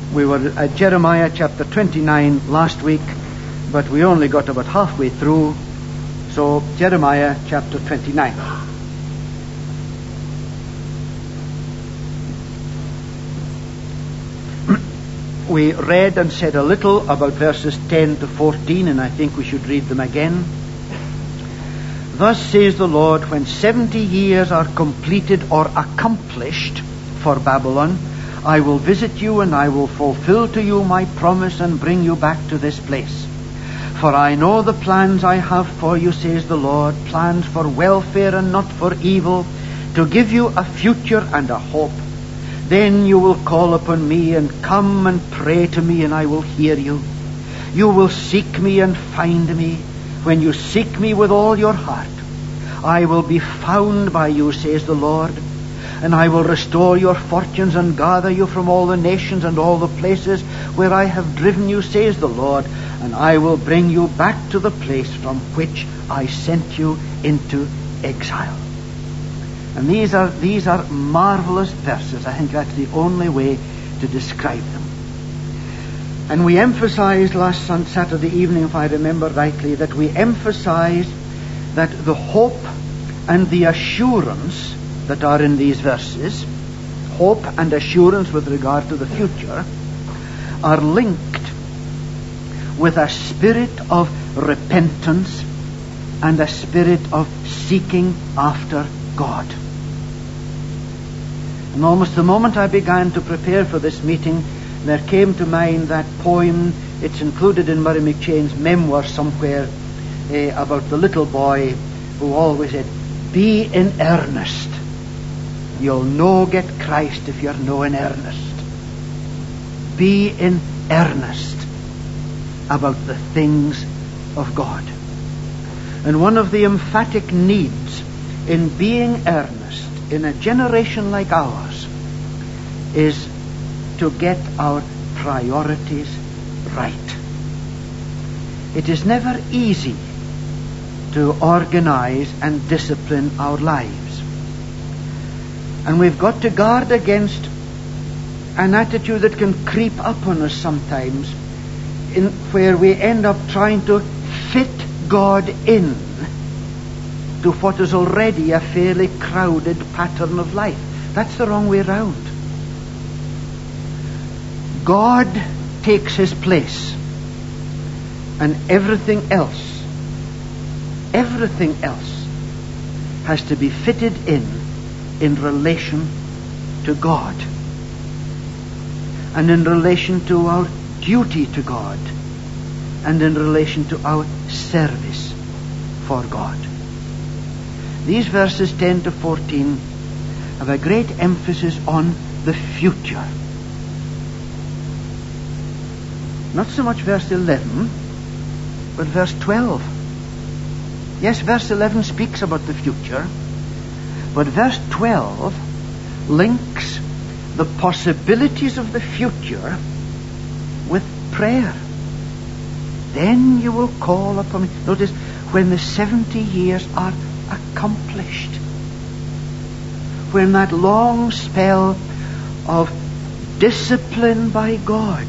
We were at Jeremiah chapter 29 last week, but we only got about halfway through. So, Jeremiah chapter 29. We read and said a little about verses 10 to 14, and I think we should read them again. Thus says the Lord, when 70 years are completed or accomplished for Babylon, I will visit you and I will fulfill to you my promise and bring you back to this place. For I know the plans I have for you, says the Lord, plans for welfare and not for evil, to give you a future and a hope. Then you will call upon me and come and pray to me, and I will hear you. You will seek me and find me when you seek me with all your heart. I will be found by you, says the Lord, and I will restore your fortunes and gather you from all the nations and all the places where I have driven you, says the Lord, and I will bring you back to the place from which I sent you into exile. And these are marvelous verses. I think that's the only way to describe them. And we emphasized last Saturday evening, if I remember rightly, that we emphasized that the hope and the assurance that are in these verses, hope and assurance with regard to the future, are linked with a spirit of repentance and a spirit of seeking after God. And almost the moment I began to prepare for this meeting, there came to mind that poem. It's included in Murray McChain's memoir somewhere, about the little boy who always said, "Be in earnest. You'll no get Christ if you're no in earnest." Be in earnest about the things of God. And one of the emphatic needs in being earnest in a generation like ours is to get our priorities right. It is never easy to organize and discipline our lives. And we've got to guard against an attitude that can creep up on us sometimes, where we end up trying to fit God in to what is already a fairly crowded pattern of life. That's the wrong way round. God takes his place, and everything else has to be fitted in relation to God and in relation to our duty to God and in relation to our service for God. These verses 10 to 14 have a great emphasis on the future. Not so much verse 11, but verse 12. Yes, verse 11 speaks about the future, but verse 12 links the possibilities of the future with prayer. Then you will call upon me. Notice, when the 70 years are accomplished, when that long spell of discipline by God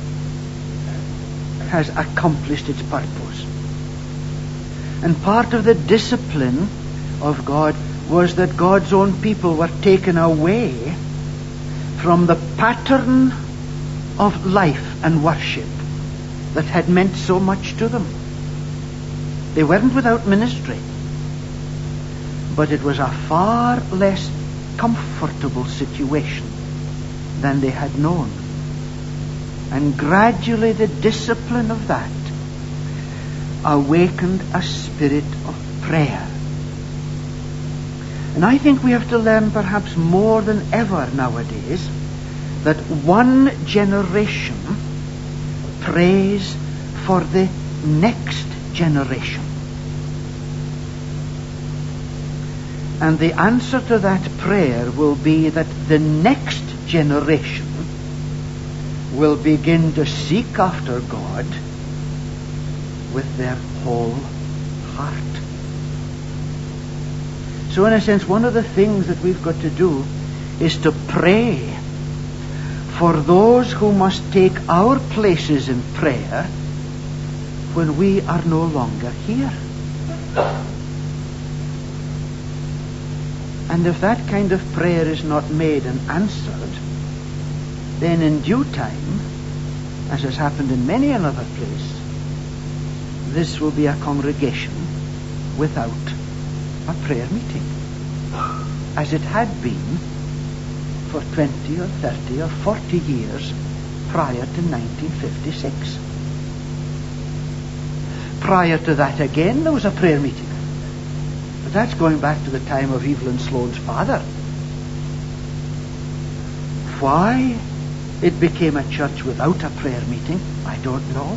has accomplished its purpose. And part of the discipline of God was that God's own people were taken away from the pattern of life and worship that had meant so much to them. They weren't without ministry, but it was a far less comfortable situation than they had known. And gradually the discipline of that awakened a spirit of prayer. And I think we have to learn, perhaps more than ever nowadays, that one generation prays for the next generation. And the answer to that prayer will be that the next generation will begin to seek after God with their whole heart. So in a sense, one of the things that we've got to do is to pray for those who must take our places in prayer when we are no longer here. And if that kind of prayer is not made and answered, then in due time, as has happened in many another place, this will be a congregation without a prayer meeting, as it had been for 20 or 30 or 40 years prior to 1956. Prior to that again, there was a prayer meeting. But that's going back to the time of Evelyn Sloane's father. Why it became a church without a prayer meeting, I don't know.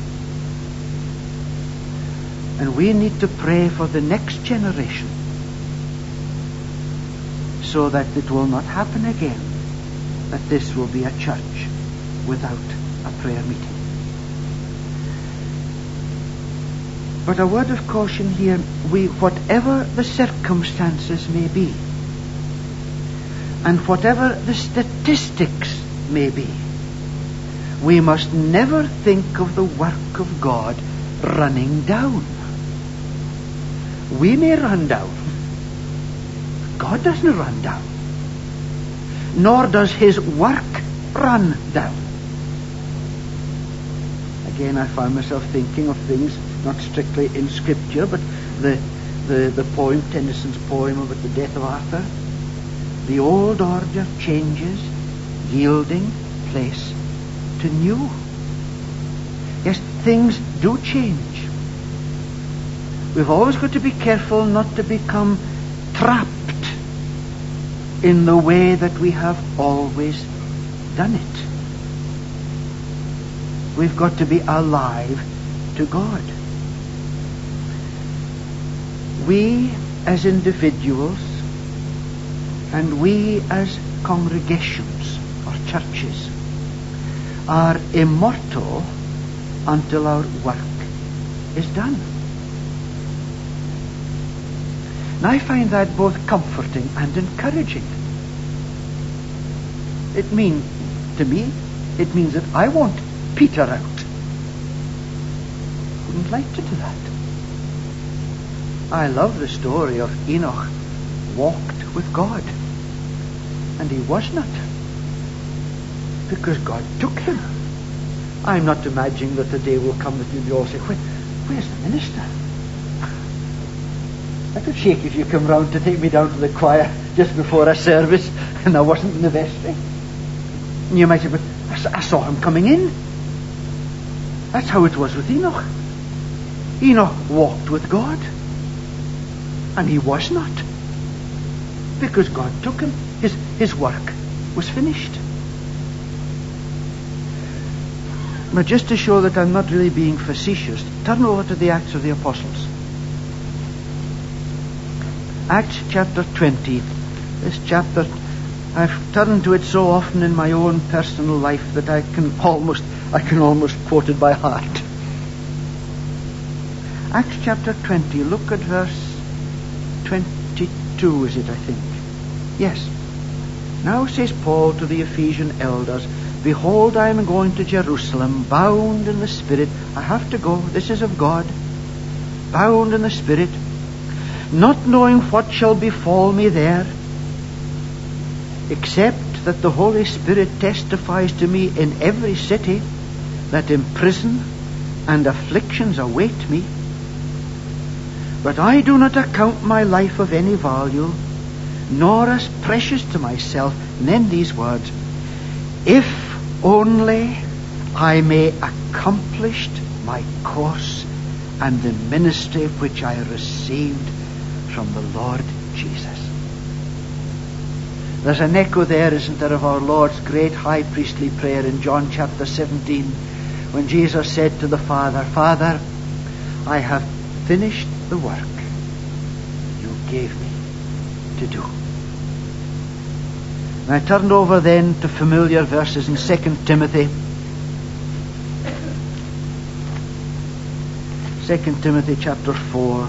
And we need to pray for the next generation so that it will not happen again, that this will be a church without a prayer meeting. But a word of caution here, whatever the circumstances may be, and whatever the statistics may be, we must never think of the work of God running down. We may run down. God doesn't run down. Nor does his work run down. Again, I find myself thinking of things not strictly in Scripture, but the poem, Tennyson's poem about the death of Arthur. The old order changes, yielding place to new. Yes, things do change. We've always got to be careful not to become trapped in the way that we have always done it. We've got to be alive to God. We as individuals and we as congregations or churches are immortal until our work is done. And I find that both comforting and encouraging. It means that I won't peter out. Wouldn't like to do that. I love the story of Enoch walked with God, and he was not, because God took him. I'm not imagining that the day will come that you'll all say, where's the minister? I could shake if you come round to take me down to the choir just before a service and I wasn't in the vestry. And you might say, but I saw him coming in. That's how it was with Enoch. Enoch walked with God, and he was not, because God took him. His work was finished. Now, just to show that I'm not really being facetious, turn over to the Acts of the Apostles. Acts chapter 20. This chapter, I've turned to it so often in my own personal life that I can almost quote it by heart. Acts chapter 20, look at verse 22, is it, I think? Yes. Now says Paul to the Ephesian elders, behold, I am going to Jerusalem, bound in the Spirit. I have to go. This is of God. Bound in the Spirit, not knowing what shall befall me there, except that the Holy Spirit testifies to me in every city that in prison and afflictions await me. But I do not account my life of any value, nor as precious to myself. And then these words, if only I may accomplish my course and the ministry which I received from the Lord Jesus. There's an echo there, isn't there, of our Lord's great high priestly prayer in John chapter 17, when Jesus said to the Father, Father, I have finished the work you gave me to do. And I turned over then to familiar verses in 2 Timothy. 2 Timothy chapter 4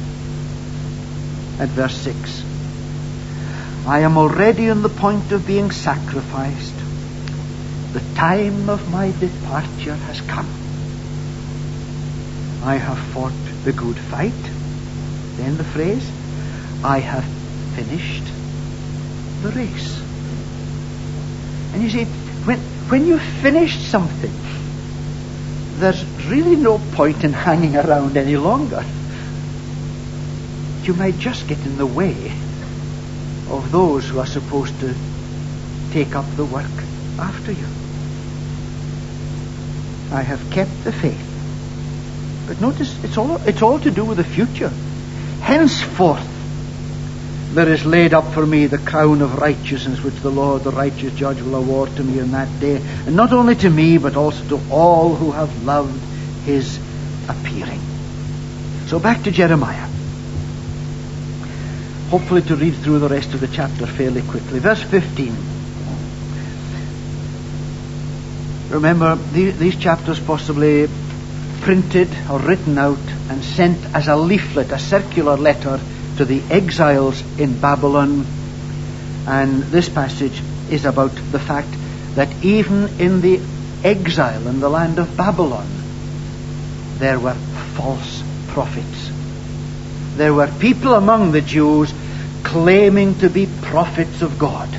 at verse 6. I am already on the point of being sacrificed, the time of my departure has come. I have fought the good fight. Then the phrase, I have finished the race. And you see, when you've finished something, there's really no point in hanging around any longer. You might just get in the way of those who are supposed to take up the work after you. I have kept the faith. But notice, it's all to do with the future. Henceforth there is laid up for me the crown of righteousness, which the Lord, the righteous judge, will award to me in that day. And not only to me, but also to all who have loved his appearing. So back to Jeremiah. Hopefully to read through the rest of the chapter fairly quickly. Verse 15. Remember, these chapters possibly printed or written out and sent as a leaflet, a circular letter to the exiles in Babylon. And this passage is about the fact that even in the exile in the land of Babylon, there were false prophets. There were people among the Jews claiming to be prophets of God.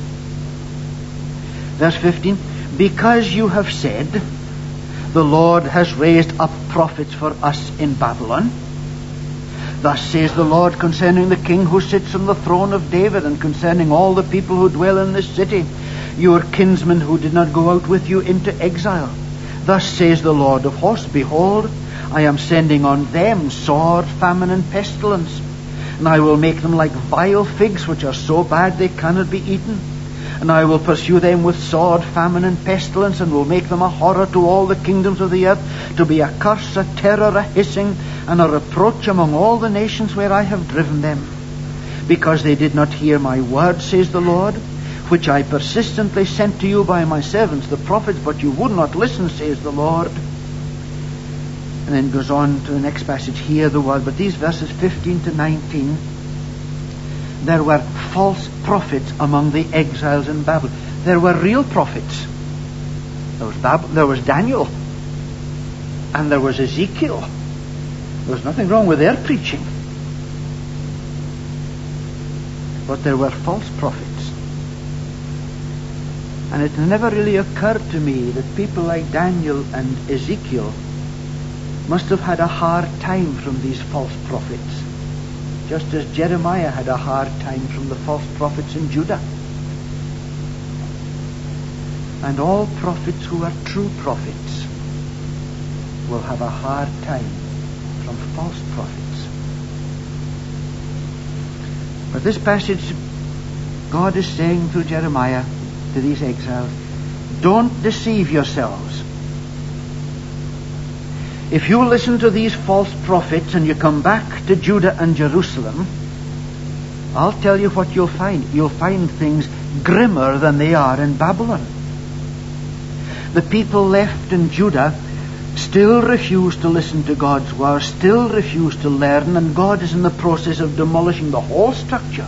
Verse 15, because you have said, the Lord has raised up prophets for us in Babylon. Thus says the Lord concerning the king who sits on the throne of David, and concerning all the people who dwell in this city, your kinsmen who did not go out with you into exile. Thus says the Lord of hosts, behold, I am sending on them sword, famine, and pestilence. And I will make them like vile figs, which are so bad they cannot be eaten. And I will pursue them with sword, famine, and pestilence, and will make them a horror to all the kingdoms of the earth, to be a curse, a terror, a hissing, and a reproach among all the nations where I have driven them. Because they did not hear my word, says the Lord, which I persistently sent to you by my servants, the prophets, but you would not listen, says the Lord. And then goes on to the next passage, hear the word. But these verses 15 to 19, there were false prophets among the exiles in Babylon. There were real prophets. There was Daniel, and there was Ezekiel. There was nothing wrong with their preaching. But there were false prophets. And it never really occurred to me that people like Daniel and Ezekiel must have had a hard time from these false prophets, just as Jeremiah had a hard time from the false prophets in Judah. And all prophets who are true prophets will have a hard time from false prophets. But this passage, God is saying through Jeremiah to these exiles, don't deceive yourselves. If you listen to these false prophets and you come back to Judah and Jerusalem, I'll tell you what you'll find. You'll find things grimmer than they are in Babylon. The people left in Judah still refuse to listen to God's word, still refuse to learn, and God is in the process of demolishing the whole structure.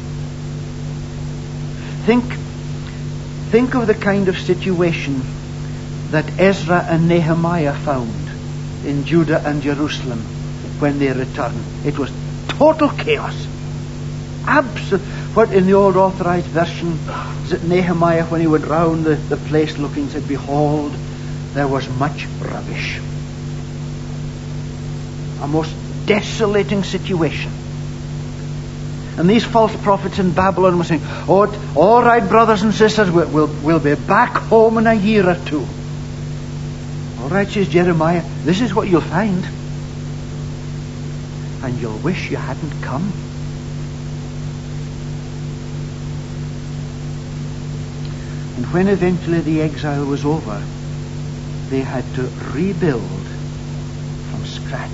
Think of the kind of situation that Ezra and Nehemiah found in Judah and Jerusalem when they returned. It was total chaos. What in the old authorized version is that Nehemiah, when he went round the place looking, said, behold, there was much rubbish. A most desolating situation. And these false prophets in Babylon were saying, oh, all right, brothers and sisters, we'll be back home in a year or two. All right, says Jeremiah, this is what you'll find. And you'll wish you hadn't come. And when eventually the exile was over, they had to rebuild from scratch.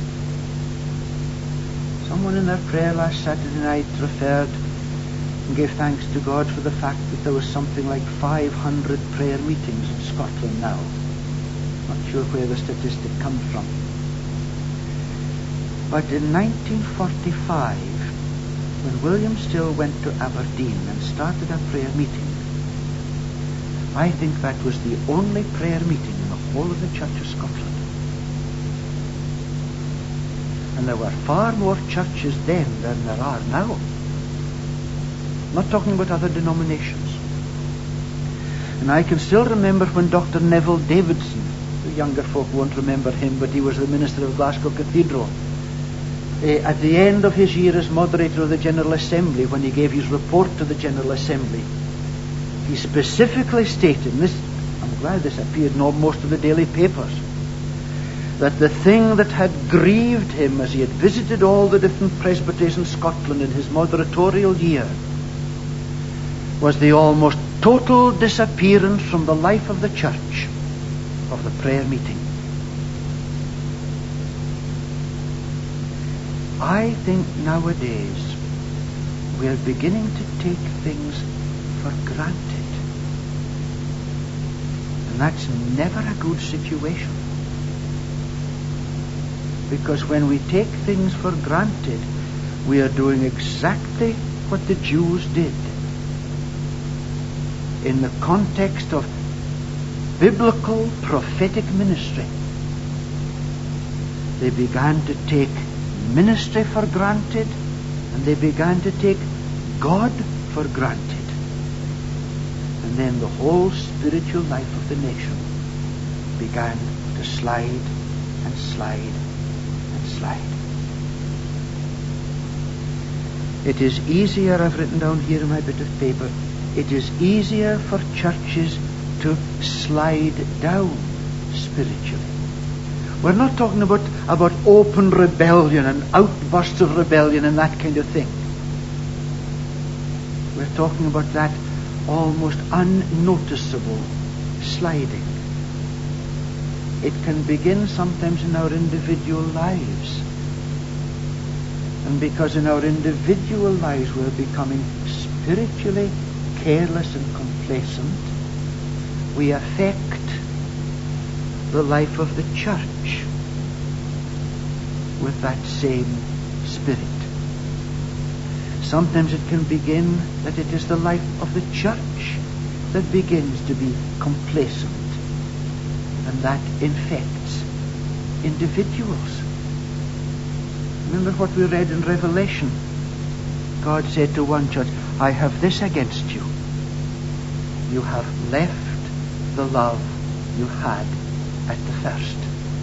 Someone in their prayer last Saturday night referred and gave thanks to God for the fact that there was something like 500 prayer meetings in Scotland now. Not sure where the statistic comes from. But in 1945, when William Still went to Aberdeen and started a prayer meeting, I think that was the only prayer meeting in the whole of the Church of Scotland. And there were far more churches then than there are now. I'm not talking about other denominations. And I can still remember when Dr. Neville Davidson, the younger folk won't remember him, but he was the minister of Glasgow Cathedral, at the end of his year as moderator of the General Assembly, when he gave his report to the General Assembly, he specifically stated, and this, I'm glad this appeared in most of the daily papers, that the thing that had grieved him as he had visited all the different presbyteries in Scotland in his moderatorial year was the almost total disappearance from the life of the church of the prayer meeting. I think nowadays we're beginning to take things for granted. And that's never a good situation. Because when we take things for granted, we are doing exactly what the Jews did. In the context of biblical prophetic ministry, they began to take ministry for granted, and they began to take God for granted. And then the whole spiritual life of the nation began to slide and slide and slide. It is easier, I've written down here in my bit of paper, it is easier for churches to slide down spiritually. We're not talking about open rebellion and outbursts of rebellion and that kind of thing. We're talking about that almost unnoticeable sliding. It can begin sometimes in our individual lives. And because in our individual lives we're becoming spiritually careless and complacent, we affect the life of the church with that same spirit. Sometimes it can begin that it is the life of the church that begins to be complacent, and that infects individuals. Remember what we read in Revelation? God said to one church, I have this against you. You have left the love you had at the first.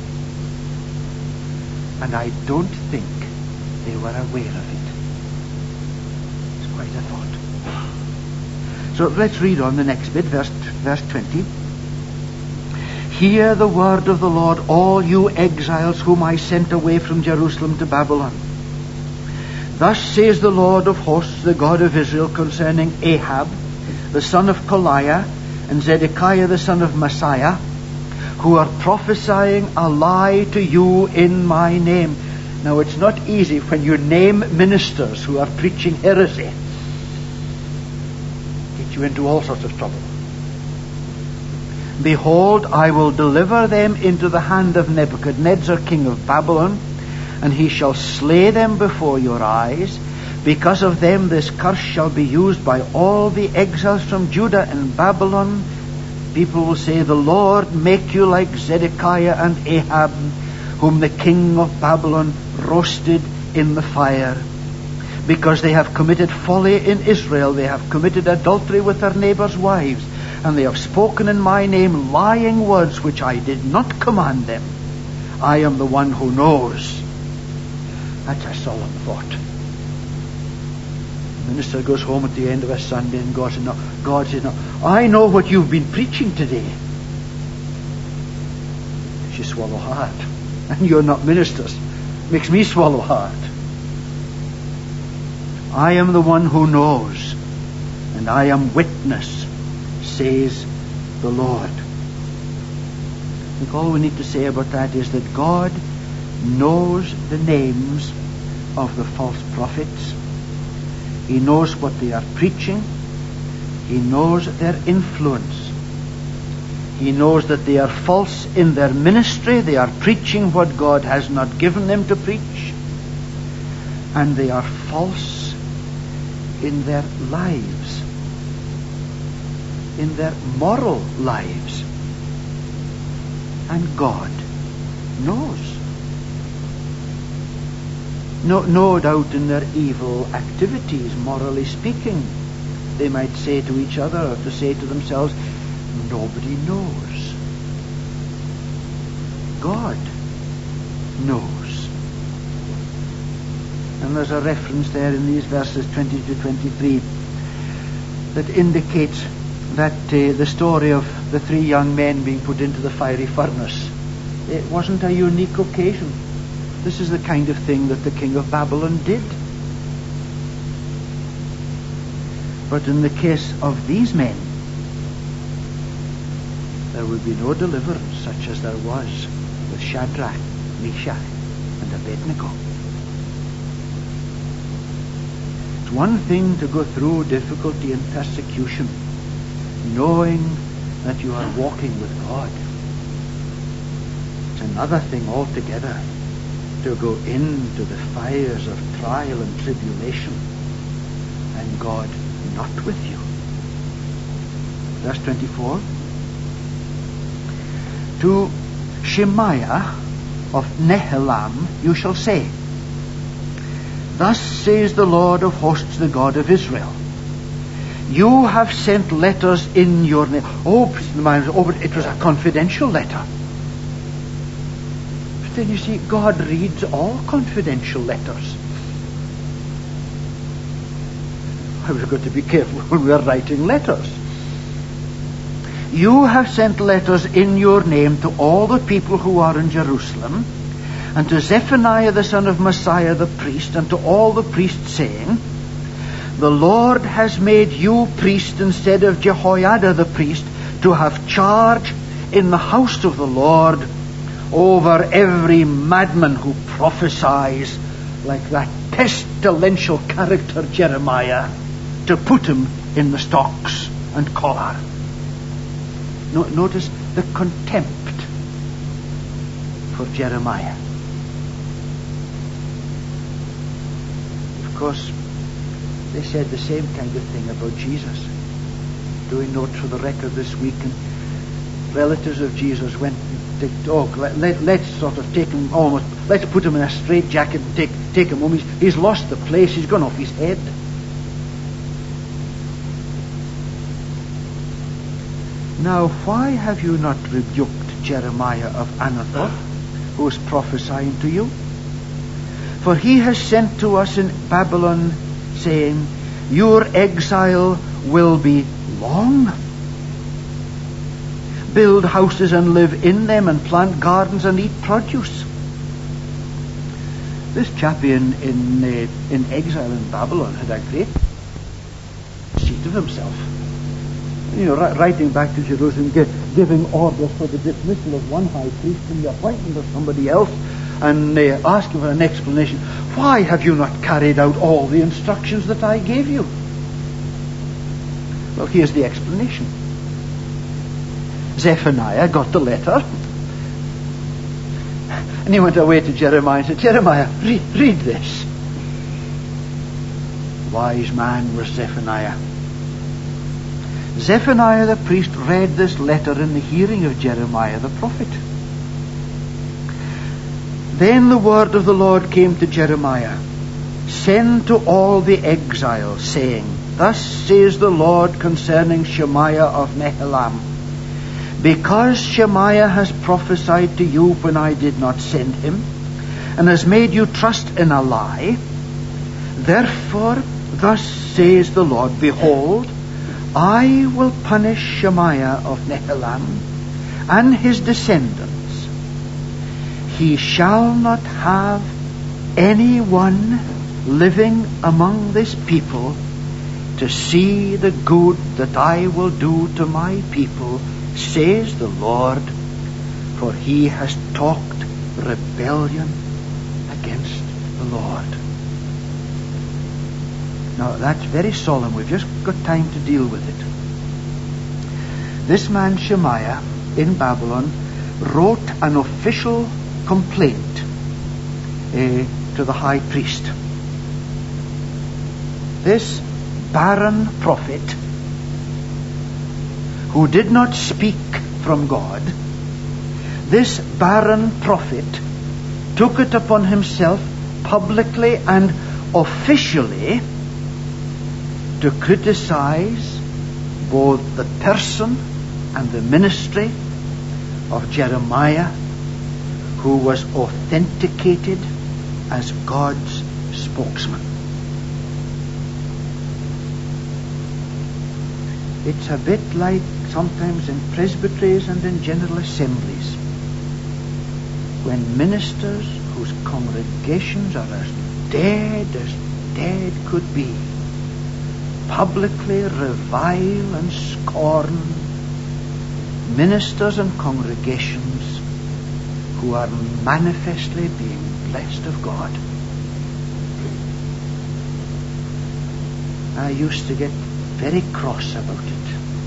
And I don't think they were aware of it. It's quite a thought. So let's read on the next bit, verse 20. Hear the word of the Lord, all you exiles whom I sent away from Jerusalem to Babylon. Thus says the Lord of hosts, the God of Israel, concerning Ahab, the son of Koliah, and Zedekiah, the son of Messiah, who are prophesying a lie to you in my name. Now, it's not easy when you name ministers who are preaching heresy. Get you into all sorts of trouble. Behold, I will deliver them into the hand of Nebuchadnezzar, king of Babylon, and he shall slay them before your eyes. Because of them this curse shall be used by all the exiles from Judah and Babylon. People will say, the Lord make you like Zedekiah and Ahab, whom the king of Babylon roasted in the fire. Because they have committed folly in Israel, they have committed adultery with their neighbors' wives, and they have spoken in my name lying words which I did not command them. I am the one who knows. That's a solemn thought. The minister goes home at the end of a Sunday and God says, now, I know what you've been preaching today. She swallow hard. And you're not ministers. Makes me swallow hard. I am the one who knows, and I am witness, says the Lord. I think all we need to say about that is that God knows the names of the false prophets. He knows what they are preaching. He knows their influence. He knows that they are false in their ministry. They are preaching what God has not given them to preach. And they are false in their lives. in their moral lives. And God knows. No doubt in their evil activities, morally speaking, they might say to each other or to say to themselves, nobody knows. God knows. And there's a reference there in these verses 20 to 23 that indicates that the story of the 3 young men being put into the fiery furnace, it wasn't a unique occasion. This is the kind of thing that the king of Babylon did. But in the case of these men, there will be no deliverance such as there was with Shadrach, Meshach, and Abednego. It's one thing to go through difficulty and persecution, knowing that you are walking with God. It's another thing altogether to go into the fires of trial and tribulation and God not with you. Verse 24. To Shemaiah of Nehelam you shall say, Thus says the Lord of hosts, the God of Israel, You have sent letters in your name. But it was a confidential letter. But then you see, God reads all confidential letters. I've got to be careful when we are writing letters. You have sent letters in your name to all the people who are in Jerusalem, and to Zephaniah the son of Messiah the priest, and to all the priests, saying, The Lord has made you priest instead of Jehoiada the priest, to have charge in the house of the Lord over every madman who prophesies like that pestilential character Jeremiah, to put him in the stocks and collar. Notice the contempt for Jeremiah. Of course, they said the same kind of thing about Jesus. Doing note for the record this week, and relatives of Jesus went to talk. Let's sort of take him almost. Let's put him in a straitjacket and take him home. He's lost the place. He's gone off his head. Now, why have you not rebuked Jeremiah of Anathoth, who is prophesying to you? For he has sent to us in Babylon, saying, Your exile will be long. Build houses and live in them, and plant gardens and eat produce. This chappie in exile in Babylon had a great conceit of himself. Writing back to Jerusalem, giving orders for the dismissal of one high priest and the appointment of somebody else, and asking for an explanation. Why have you not carried out all the instructions that I gave you? Well, here's the explanation. Zephaniah got the letter, and he went away to Jeremiah and said, Jeremiah, read this. Wise man was Zephaniah. Zephaniah the priest read this letter in the hearing of Jeremiah the prophet. Then the word of the Lord came to Jeremiah, Send to all the exiles, saying, Thus says the Lord concerning Shemaiah of Nehelam, Because Shemaiah has prophesied to you when I did not send him, and has made you trust in a lie, therefore thus says the Lord, Behold, I will punish Shemaiah of Nehelam and his descendants. He shall not have anyone living among this people to see the good that I will do to my people, says the Lord, for he has talked rebellion against the Lord. Now, that's very solemn. We've just got time to deal with it. This man Shemaiah in Babylon wrote an official complaint to the high priest. This barren prophet who did not speak from God, this barren prophet took it upon himself publicly and officially to criticize both the person and the ministry of Jeremiah, who was authenticated as God's spokesman. It's a bit like sometimes in presbyteries and in general assemblies, when ministers whose congregations are as dead could be publicly revile and scorn ministers and congregations who are manifestly being blessed of God. I used to get very cross about it.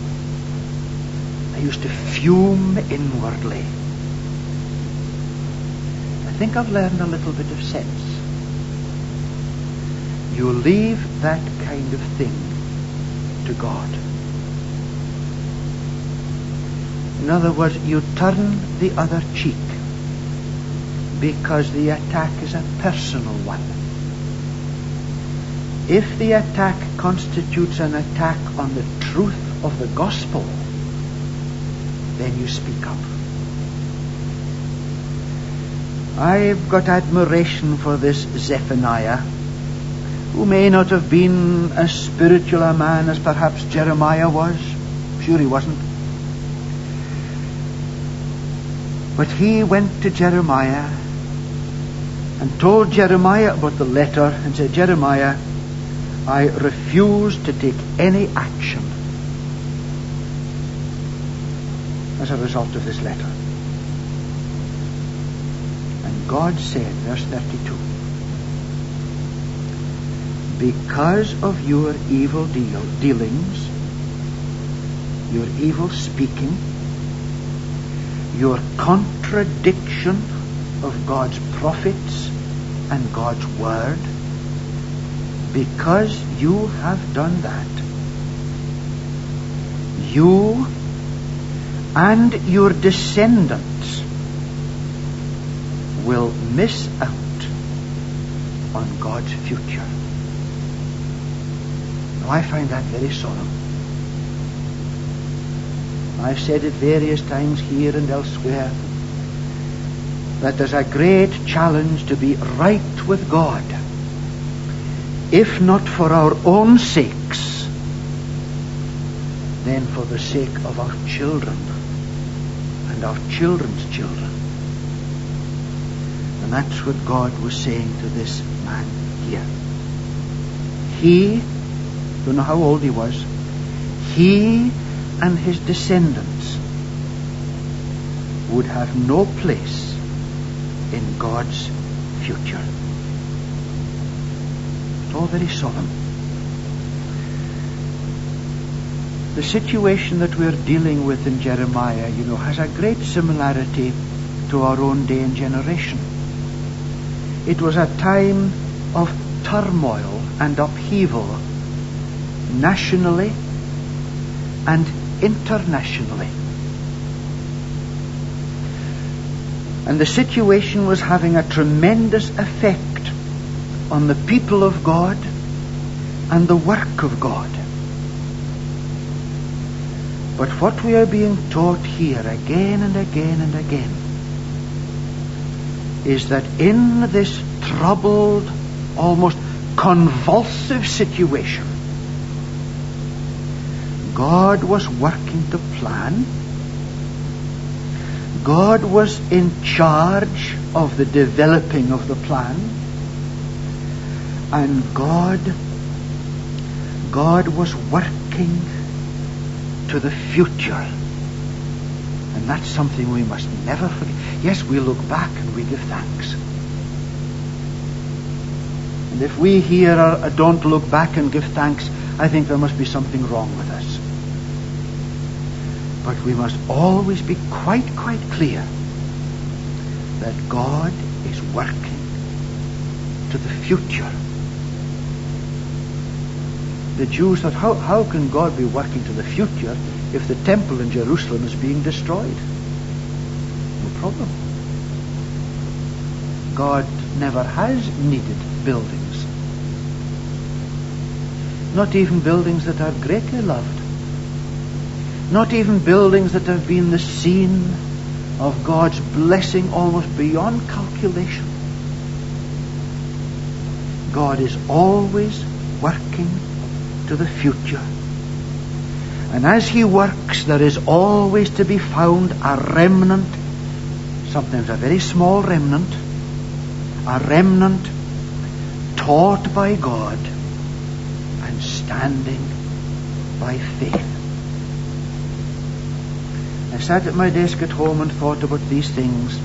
I used to fume inwardly. I think I've learned a little bit of sense. You leave that kind of thing to God. In other words, you turn the other cheek because the attack is a personal one. If the attack constitutes an attack on the truth of the gospel, then you speak up. I've got admiration for this Zephaniah, who may not have been as spiritual a man as perhaps Jeremiah was. Sure he wasn't. But he went to Jeremiah and told Jeremiah about the letter and said, Jeremiah, I refuse to take any action as a result of this letter. And God said, verse 32, because of your evil dealings, your evil speaking, your contradiction of God's prophets and God's word, because you have done that, you and your descendants will miss out on God's future. Now, I find that very solemn. I've said it various times here and elsewhere that there's a great challenge to be right with God, if not for our own sakes, then for the sake of our children and our children's children. And that's what God was saying to this man here. He, don't know how old he was, he and his descendants would have no place in God's future. It's all very solemn. The situation that we're dealing with in Jeremiah, has a great similarity to our own day and generation. It was a time of turmoil and upheaval, nationally and internationally. And the situation was having a tremendous effect on the people of God and the work of God. But what we are being taught here again and again and again is that in this troubled, almost convulsive situation, God was working to plan. God was in charge of the developing of the plan. And God was working to the future. And that's something we must never forget. Yes, we look back and we give thanks. And if we here don't look back and give thanks, I think there must be something wrong with us. But we must always be quite clear that God is working to the future. The Jews thought, how can God be working to the future if the temple in Jerusalem is being destroyed. No problem. God never has needed buildings. Not even buildings that are greatly loved. Not even buildings that have been the scene of God's blessing almost beyond calculation. God is always working to the future. And as He works, there is always to be found a remnant, sometimes a very small remnant, a remnant taught by God and standing by faith. I sat at my desk at home and thought about these things,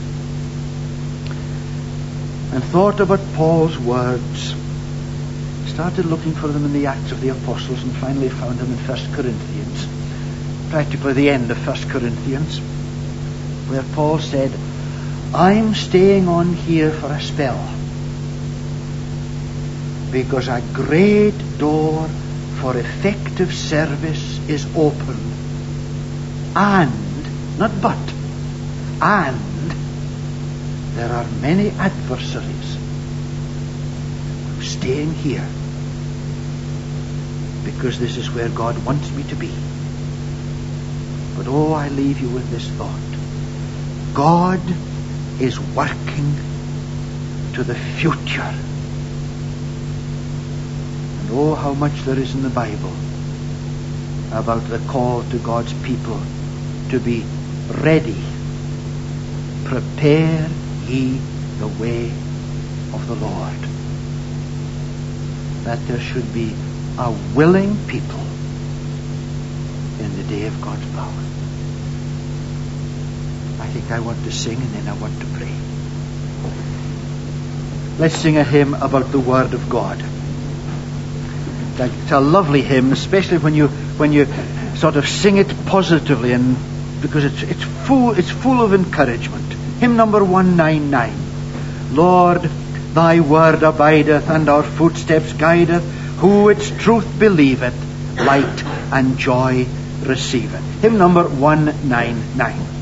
and thought about Paul's words. Started looking for them in the Acts of the Apostles and finally found them in 1 Corinthians, practically the end of 1 Corinthians, where Paul said, I'm staying on here for a spell because a great door for effective service is open, and, not but, and there are many adversaries. I'm staying here because this is where God wants me to be. But oh, I leave you with this thought. God is working to the future. And oh, how much there is in the Bible about the call to God's people to be ready. Prepare ye the way of the Lord. That there should be a willing people in the day of God's power. I think I want to sing and then I want to pray. Let's sing a hymn about the Word of God. It's a lovely hymn, especially when you sort of sing it positively, and because it's full of encouragement. Hymn number 199. Lord, Thy word abideth, and our footsteps guideth. Who its truth believeth, light and joy receiveth. Hymn number 199.